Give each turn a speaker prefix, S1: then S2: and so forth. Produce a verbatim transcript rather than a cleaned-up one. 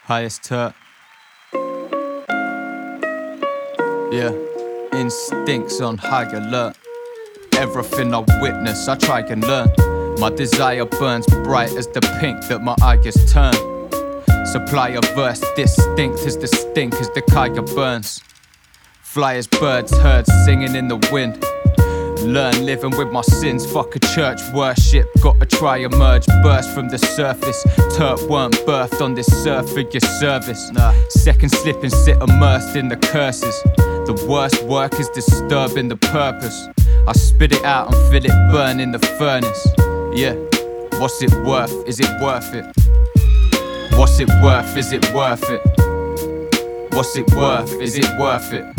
S1: Highest Turk. Yeah, instincts on high alert. Everything I witness, I try and learn. My desire burns bright as the pink that my eye has turned. Supply a verse distinct as the stink as the Kaya burns. Fly as birds, herds singing in the wind. Learn living with my sins, fuck a church worship. Gotta try emerge, burst from the surface. Turk weren't birthed on this surf for your service. Nah. Second slip and sit immersed in the curses. The worst work is disturbing the purpose. I spit it out and feel it burn in the furnace. Yeah, what's it worth? Is it worth it? What's it worth? Is it worth it? What's it worth? Is it worth it?